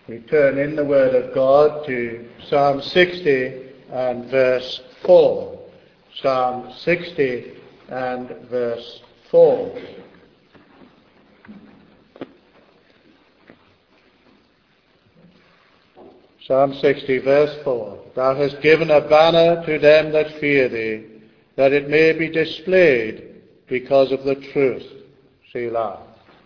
We turn in the Word of God to Psalm 60 and verse 4. Psalm 60 and verse 4. Psalm 60 verse 4. Thou hast given a banner to them that fear thee, that it may be displayed because of the truth. Selah.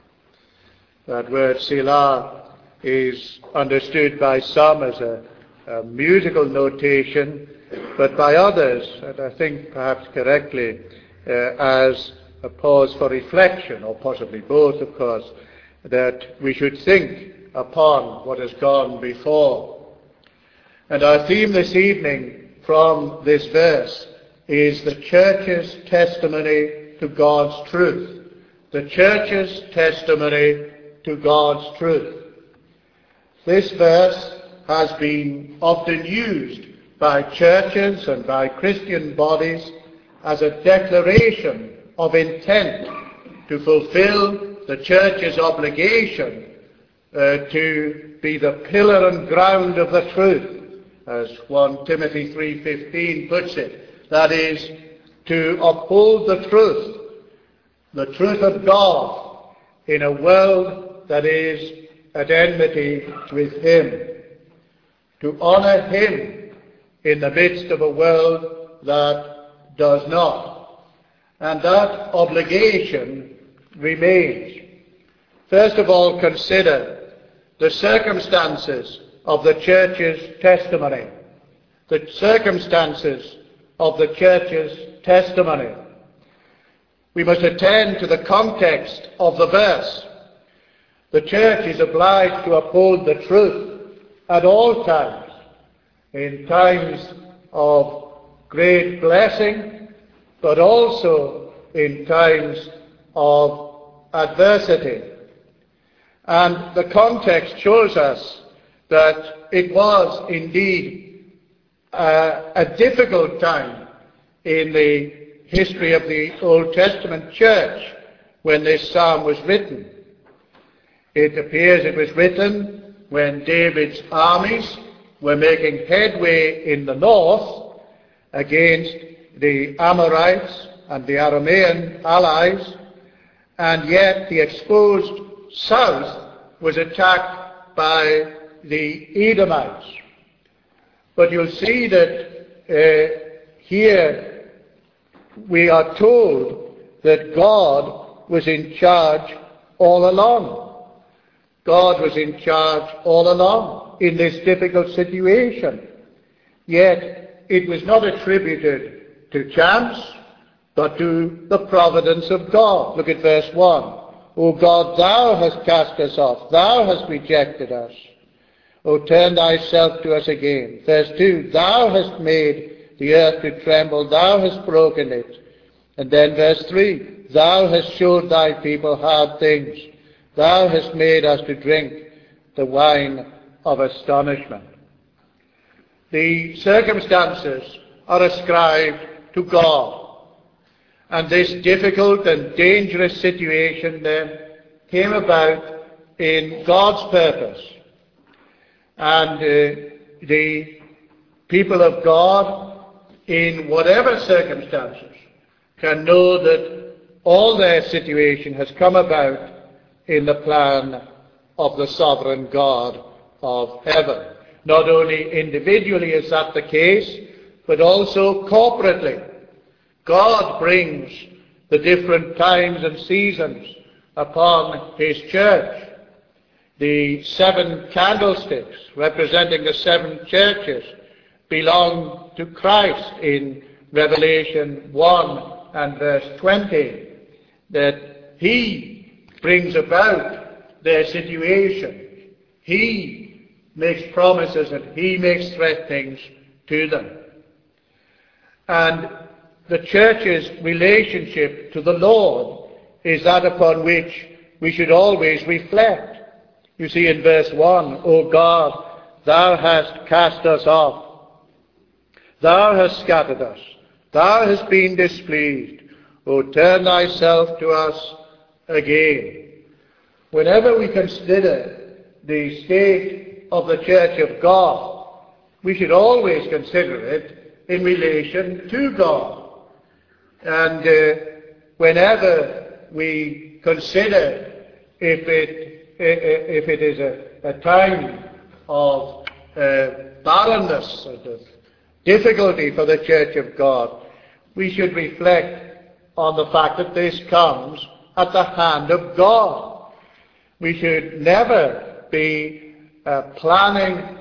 That word Selah is understood by some as a musical notation, but by others, and I think perhaps correctly, as a pause for reflection, or possibly both, of course, that we should think upon what has gone before. And our theme this evening from this verse is the church's testimony to God's truth. The church's testimony to God's truth. This verse has been often used by churches and by Christian bodies as a declaration of intent to fulfill the church's obligation to be the pillar and ground of the truth, as 1 Timothy 3:15 puts it. That is, to uphold the truth of God in a world that is at enmity with him, to honor him in the midst of a world that does not. And that obligation remains. First of all, consider the circumstances of the church's testimony. The circumstances of the church's testimony. We must attend to the context of the verse. The church is obliged to uphold the truth at all times, in times of great blessing, but also in times of adversity. And the context shows us that it was indeed a difficult time in the history of the Old Testament church when this psalm was written. It appears it was written when David's armies were making headway in the north against the Amorites and the Aramean allies, and yet the exposed south was attacked by the Edomites. But you'll see that here we are told that God was in charge all along. God was in charge all along in this difficult situation. Yet it was not attributed to chance, but to the providence of God. Look at verse 1. O God, thou hast cast us off. Thou hast rejected us. O turn thyself to us again. Verse 2. Thou hast made the earth to tremble. Thou hast broken it. And then verse 3. Thou hast showed thy people hard things. Thou hast made us to drink the wine of astonishment. The circumstances are ascribed to God. And this difficult and dangerous situation then came about in God's purpose. And the people of God, in whatever circumstances, can know that all their situation has come about in the plan of the sovereign God of heaven. Not only individually is that the case, but also corporately. God brings the different times and seasons upon his church. The 7 candlesticks representing the 7 churches belong to Christ in Revelation 1 and verse 20, that he brings about their situation. He makes promises and he makes threatenings to them. And the church's relationship to the Lord is that upon which we should always reflect. You see in verse 1, O God, thou hast cast us off. Thou hast scattered us. Thou hast been displeased. O turn thyself to us again. Whenever we consider the state of the Church of God, we should always consider it in relation to God. And whenever we consider if it is a time of barrenness and of difficulty for the Church of God, we should reflect on the fact that this comes at the hand of God. We should never be planning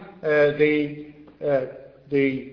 the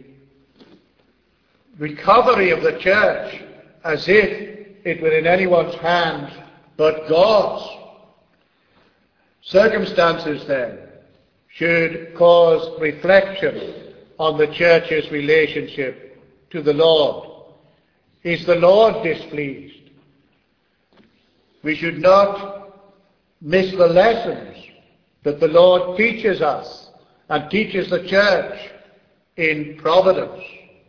recovery of the church as if it were in anyone's hands but God's. Circumstances, then, should cause reflection on the church's relationship to the Lord. Is the Lord displeased? We should not miss the lessons that the Lord teaches us and teaches the church in providence.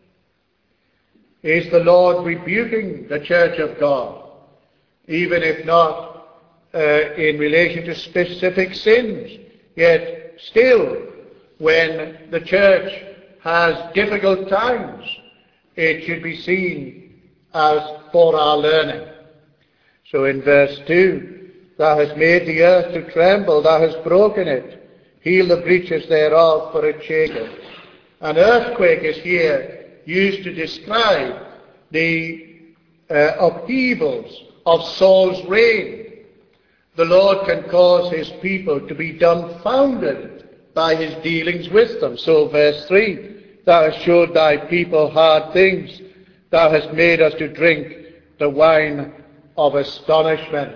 Is the Lord rebuking the church of God, even if not in relation to specific sins? Yet still, when the church has difficult times, it should be seen as for our learning. So in verse 2, thou hast made the earth to tremble, thou hast broken it, heal the breaches thereof, for it shaketh. An earthquake is here used to describe the upheavals of Saul's reign. The Lord can cause his people to be dumbfounded by his dealings with them. So verse 3, thou hast showed thy people hard things, thou hast made us to drink the wine of astonishment.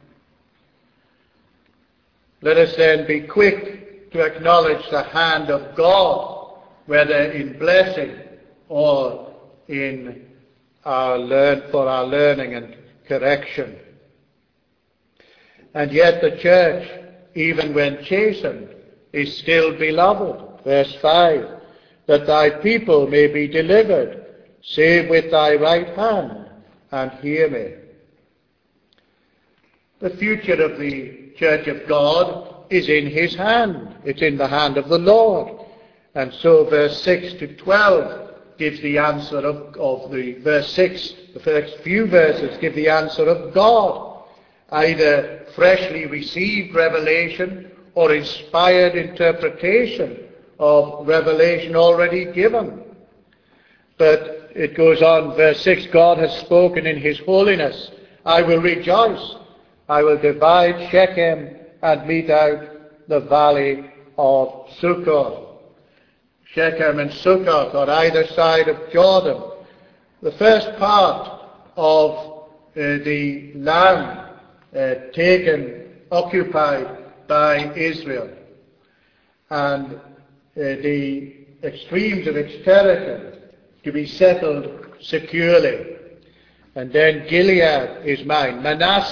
Let us then be quick to acknowledge the hand of God, whether in blessing or in our learning and correction. And yet the church, even when chastened, is still beloved. Verse 5, that thy people may be delivered, save with thy right hand, and hear me. The future of the church of God is in his hand. It's in the hand of the Lord. And so verse 6 to 12 gives the answer of the verse 6. The first few verses give the answer of God. Either freshly received revelation or inspired interpretation of revelation already given. But it goes on, verse 6, God has spoken in his holiness. I will rejoice. I will divide Shechem and mete out the valley of Succoth. Shechem and Succoth on either side of Jordan. The first part of the land occupied by Israel, and the extremes of its territory to be settled securely. And then Gilead is mine.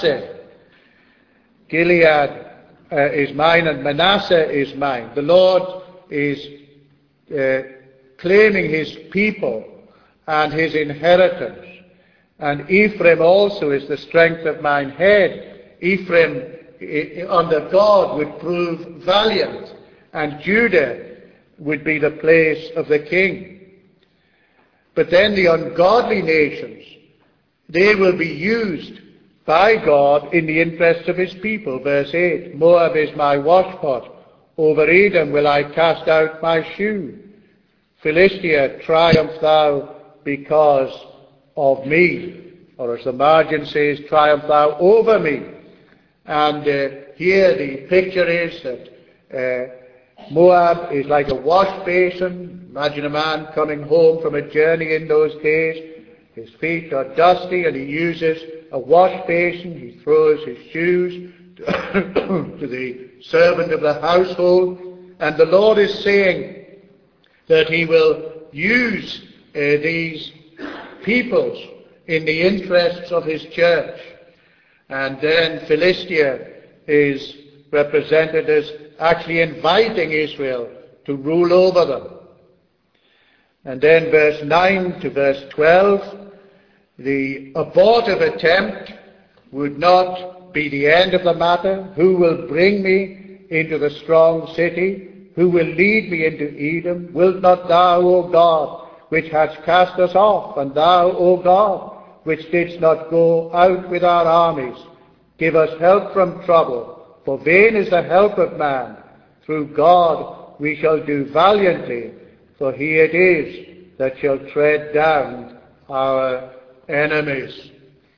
Gilead is mine and Manasseh is mine. The Lord is claiming his people and his inheritance. And Ephraim also is the strength of mine head. Ephraim under God would prove valiant, and Judah would be the place of the king. But then the ungodly nations, they will be used by God in the interest of his people. Verse 8, Moab is my washpot, over Edom will I cast out my shoe. Philistia, triumph thou because of me. Or as the margin says, triumph thou over me. And here the picture is that Moab is like a wash basin. Imagine a man coming home from a journey in those days. His feet are dusty and he uses a wash basin. He throws his shoes to the servant of the household. And the Lord is saying that he will use these peoples in the interests of his church. And then Philistia is represented as actually inviting Israel to rule over them. And then verse 9 to verse 12, the abortive attempt would not be the end of the matter. Who will bring me into the strong city? who will lead me into Edom? Wilt not thou, O God, which hast cast us off, and thou, O God, which didst not go out with our armies, give us help from trouble, for vain is the help of man. Through God we shall do valiantly, for he it is that shall tread down our enemies.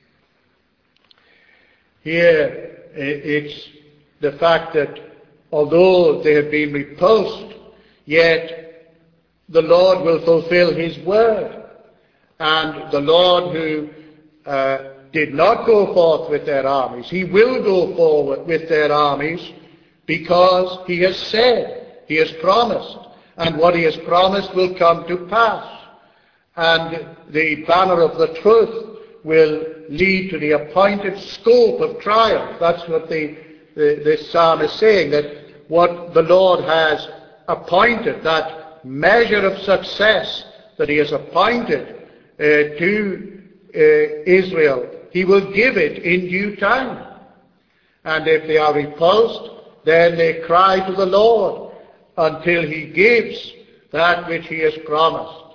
Here it's the fact that although they have been repulsed, yet the Lord will fulfill his word. And the Lord who did not go forth with their armies, he will go forward with their armies, because he has said, he has promised, and what he has promised will come to pass. And the banner of the truth will lead to the appointed scope of triumph. That's what this psalm is saying, that what the Lord has appointed, that measure of success that he has appointed to Israel, he will give it in due time. And if they are repulsed, then they cry to the Lord until he gives that which he has promised.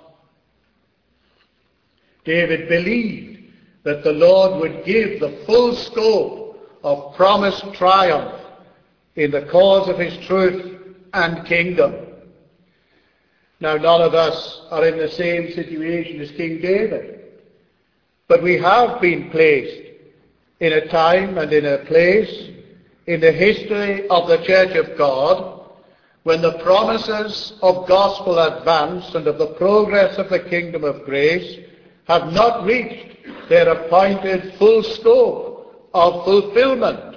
David believed that the Lord would give the full scope of promised triumph in the cause of his truth and kingdom. Now, none of us are in the same situation as King David, but we have been placed in a time and in a place in the history of the Church of God when the promises of gospel advance and of the progress of the kingdom of grace have not reached their appointed full scope of fulfillment.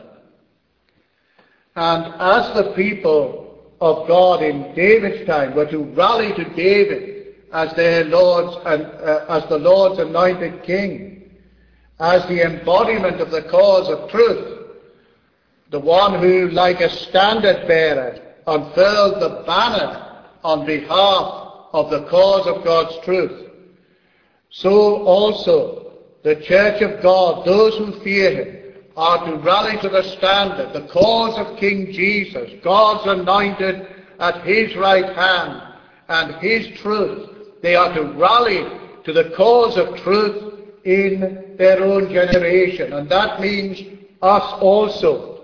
And as the people of God in David's time were to rally to David as their Lord's and as the Lord's anointed king, as the embodiment of the cause of truth, the one who, like a standard bearer, unfurled the banner on behalf of the cause of God's truth, so also the Church of God, those who fear him, are to rally to the standard, the cause of King Jesus, God's anointed at his right hand, and his truth. They are to rally to the cause of truth in their own generation. And that means us also.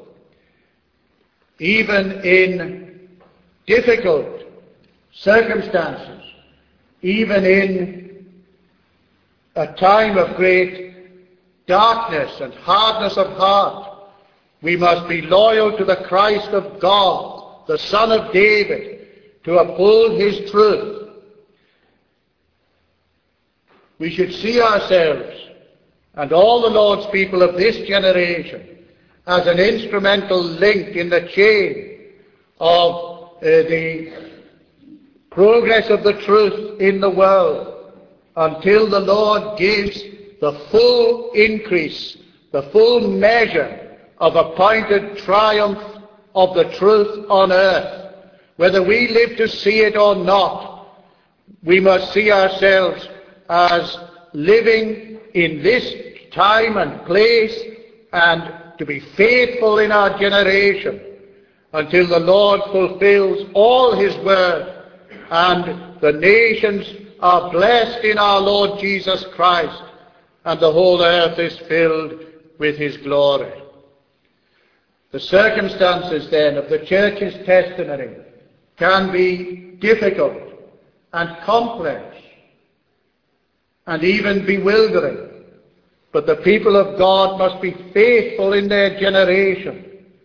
Even in difficult circumstances, even in a time of great darkness and hardness of heart, we must be loyal to the Christ of God, the Son of David, to uphold his truth. We should see ourselves and all the Lord's people of this generation as an instrumental link in the chain of the progress of the truth in the world until the Lord gives the full increase, the full measure of appointed triumph of the truth on earth. Whether we live to see it or not, we must see ourselves as living in this time and place and to be faithful in our generation until the Lord fulfills all his word and the nations are blessed in our Lord Jesus Christ, and the whole earth is filled with his glory. The circumstances then of the church's testimony can be difficult and complex and even bewildering, but the people of God must be faithful in their generation,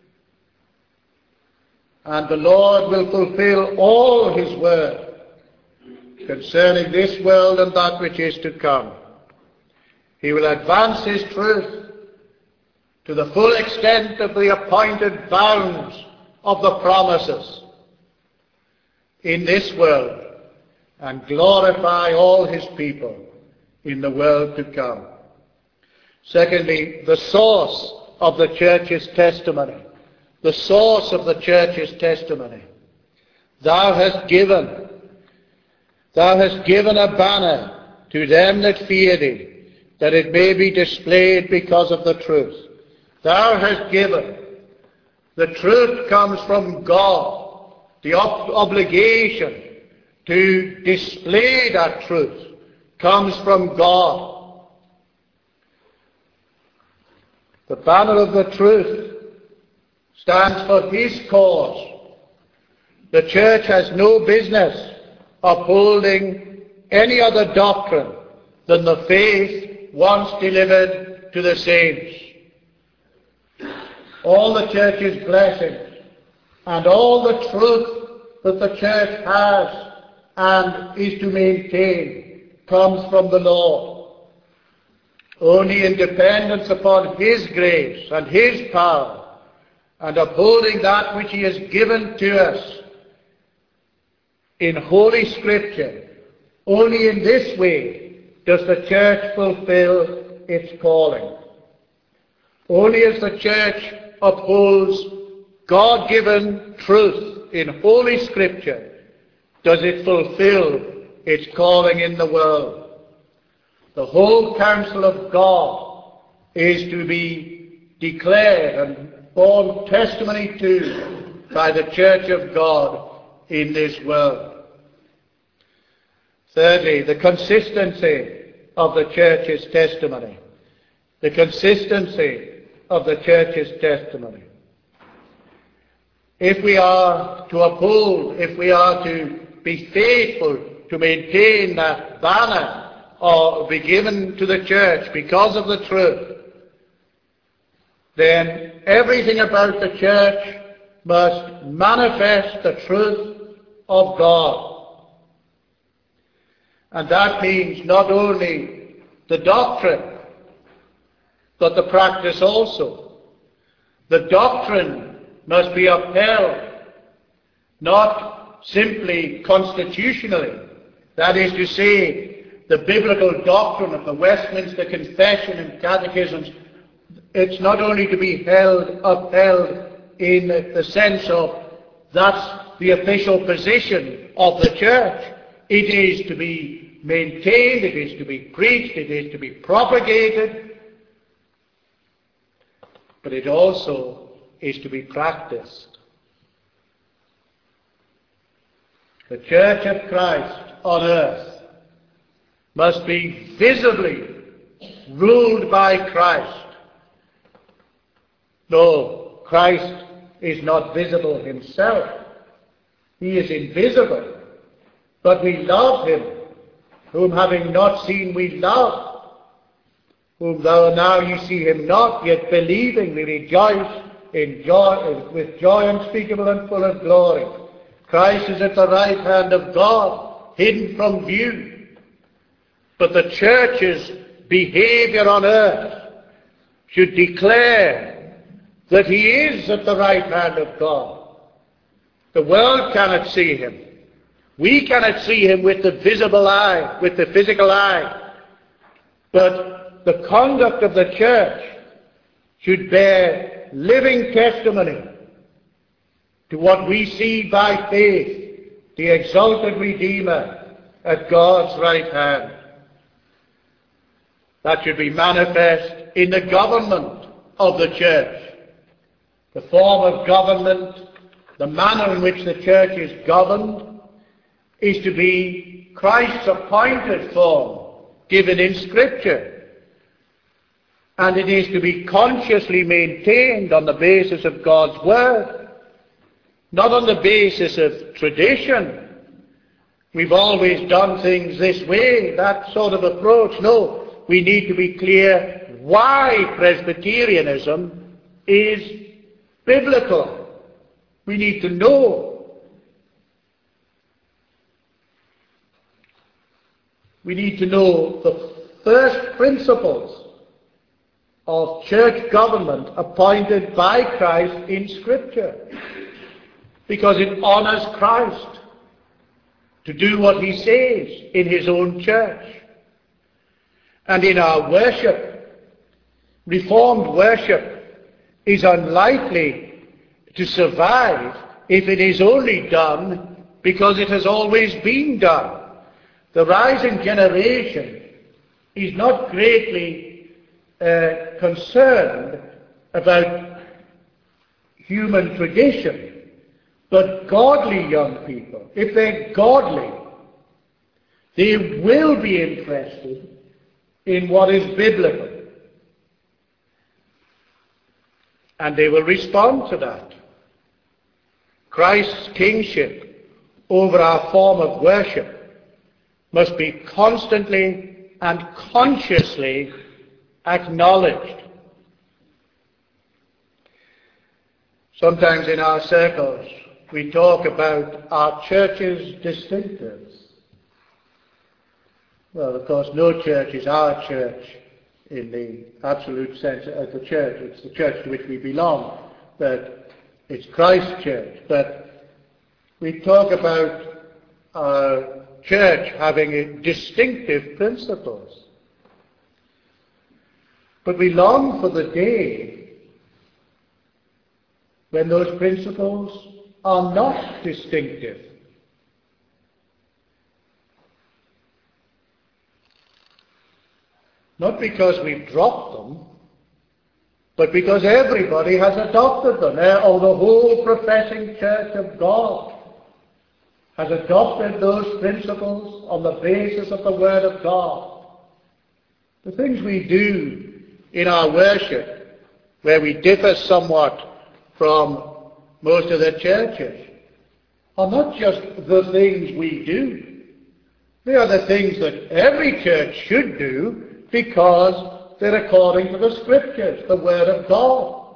and the Lord will fulfill all his word concerning this world and that which is to come. He will advance his truth to the full extent of the appointed bounds of the promises in this world and glorify all his people in the world to come. Secondly, the source of the church's testimony. The source of the church's testimony. Thou hast given a banner to them that fear thee, that it may be displayed because of the truth. Thou hast given. The truth comes from God, the obligation to display that truth comes from God. The banner of the truth stands for His cause. The church has no business upholding any other doctrine than the faith once delivered to the saints. All the church's blessings and all the truth that the church has and is to maintain comes from the Lord. Only in dependence upon His grace and His power and upholding that which He has given to us in Holy Scripture, only in this way does the church fulfill its calling. Only as the church upholds God-given truth in Holy Scripture does it fulfill its calling in the world. The whole counsel of God is to be declared and borne testimony to by the church of God in this world. Thirdly, the consistency of the church's testimony. The consistency of the church's testimony. If we are to uphold, if we are to be faithful to maintain that banner or be given to the church because of the truth, then everything about the church must manifest the truth of God. And that means not only the doctrine, but the practice also. The doctrine must be upheld, not simply constitutionally. That is to say, the biblical doctrine of the Westminster Confession and Catechisms, it's not only to be upheld in the sense of that's the official position of the church. It is to be maintained, it is to be preached, it is to be propagated, but it also is to be practiced. The Church of Christ on earth must be visibly ruled by Christ. No, Christ is not visible himself. He is invisible. But we love him, whom having not seen we love, whom though now you see him not, yet believing we rejoice in joy, with joy unspeakable and full of glory. Christ is at the right hand of God, hidden from view. But the church's behavior on earth should declare that he is at the right hand of God. The world cannot see him. We cannot see him with the visible eye, with the physical eye. But the conduct of the church should bear living testimony to what we see by faith, the exalted Redeemer at God's right hand. That should be manifest in the government of the church. The form of government, the manner in which the church is governed, is to be Christ's appointed form, given in Scripture. And it is to be consciously maintained on the basis of God's Word, not on the basis of tradition. We've always done things this way, that sort of approach. No, we need to be clear why Presbyterianism is biblical. We need to know. We need to know the first principles of church government appointed by Christ in Scripture, because it honors Christ to do what he says in his own church. And in our worship, Reformed worship is unlikely to survive if it is only done because it has always been done. The rising generation is not greatly concerned about human tradition, But godly young people, if they're godly, they will be interested in what is biblical. And they will respond to that. Christ's kingship over our form of worship must be constantly and consciously acknowledged. Sometimes in our circles, we talk about our church's distinctives. Well, of course, no church is our church in the absolute sense of the church. It's the church to which we belong, but it's Christ's church. But we talk about our church having distinctive principles. But we long for the day when those principles are not distinctive. Not because we've dropped them, but because everybody has adopted them, or the whole professing church of God has adopted those principles on the basis of the Word of God. The things we do in our worship, where we differ somewhat from most of the churches, are not just the things we do. They are the things that every church should do because they're according to the Scriptures, the Word of God.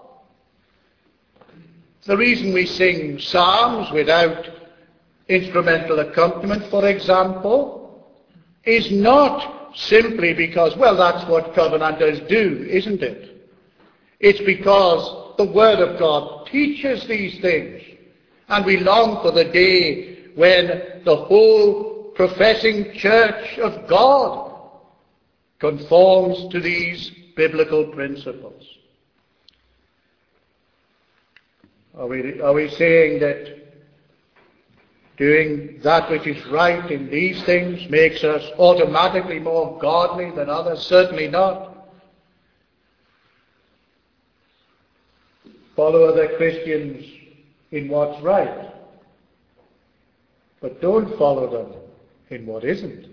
The reason we sing psalms without instrumental accompaniment, for example, is not simply because, well, that's what covenanters do, isn't it? It's because the Word of God teaches these things, and we long for the day when the whole professing church of God conforms to these biblical principles. Are we saying that doing that which is right in these things makes us automatically more godly than others? Certainly not. Follow other Christians in what's right, but don't follow them in what isn't.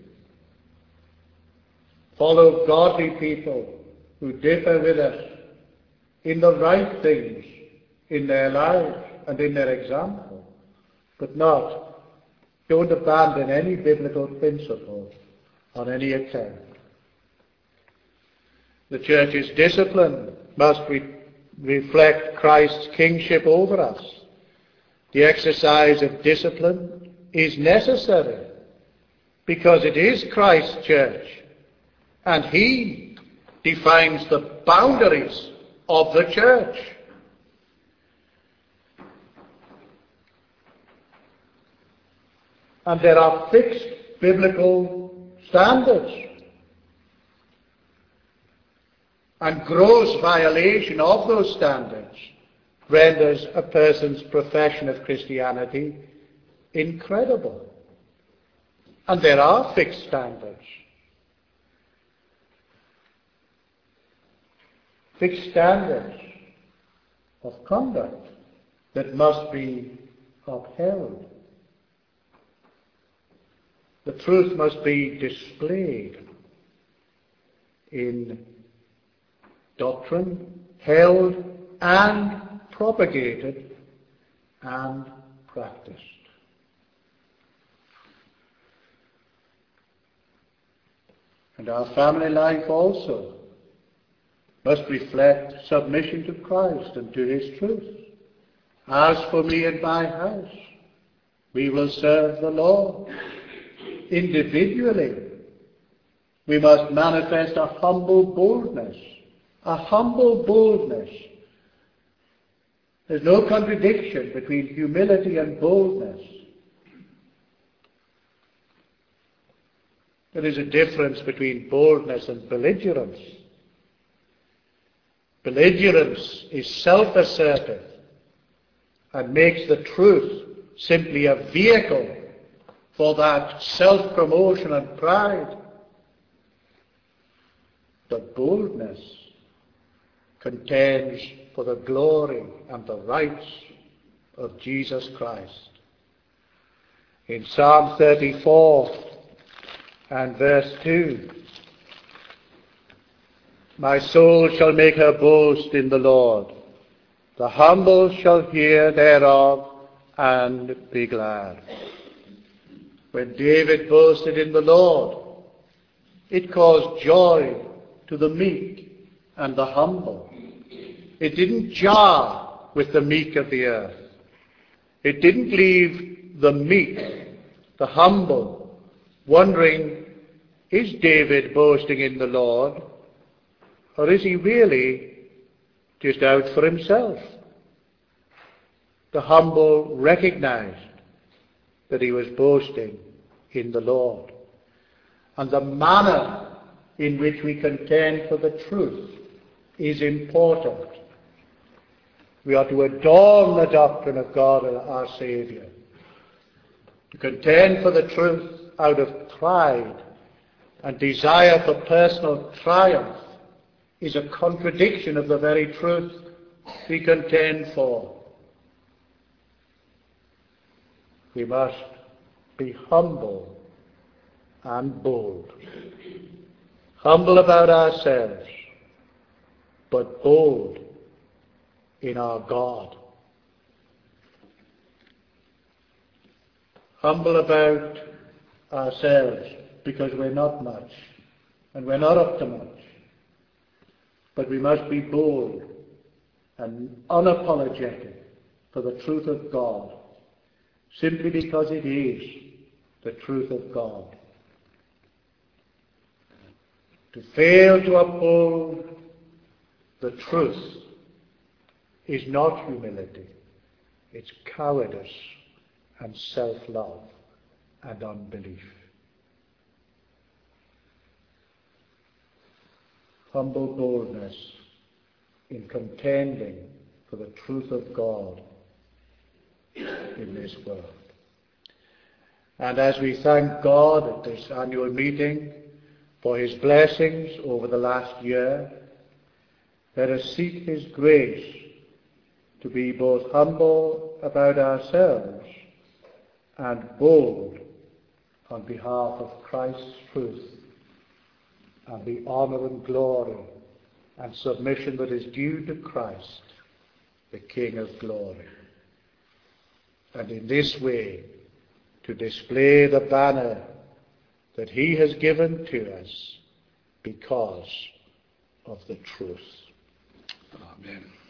Follow godly people who differ with us in the right things in their lives and in their example, but don't abandon any biblical principle on any account. The church's discipline must reflect Christ's kingship over us. The exercise of discipline is necessary because it is Christ's church, and He defines the boundaries of the church. And there are fixed biblical standards. And gross violation of those standards renders a person's profession of Christianity incredible. And there are fixed standards. Fixed standards of conduct that must be upheld. The truth must be displayed in doctrine, held and propagated and practiced. And our family life also must reflect submission to Christ and to His truth. As for me and my house, we will serve the Lord. Individually, we must manifest a humble boldness. A humble boldness. There's no contradiction between humility and boldness. There is a difference between boldness and belligerence. Belligerence is self-assertive and makes the truth simply a vehicle for that self-promotion and pride. But boldness contends for the glory and the rights of Jesus Christ. In Psalm 34 and verse 2, my soul shall make her boast in the Lord. The humble shall hear thereof and be glad. When David boasted in the Lord, it caused joy to the meek and the humble. It didn't jar with the meek of the earth. It didn't leave the meek, the humble, wondering, is David boasting in the Lord, or is he really just out for himself? The humble recognized that he was boasting in the Lord. And the manner in which we contend for the truth is important. We are to adorn the doctrine of God our Saviour. To contend for the truth out of pride and desire for personal triumph is a contradiction of the very truth we contend for. We must be humble and bold. Humble about ourselves, but bold in our God. Humble about ourselves because we're not much and we're not up to much. But we must be bold and unapologetic for the truth of God, simply because it is the truth of God. To fail to uphold the truth is not humility. It's cowardice and self-love and unbelief. Humble boldness in contending for the truth of God in this world. And as we thank God at this annual meeting for his blessings over the last year, let us seek his grace to be both humble about ourselves and bold on behalf of Christ's truth and the honor and glory and submission that is due to Christ, the King of glory. And in this way, to display the banner that he has given to us because of the truth. Amen.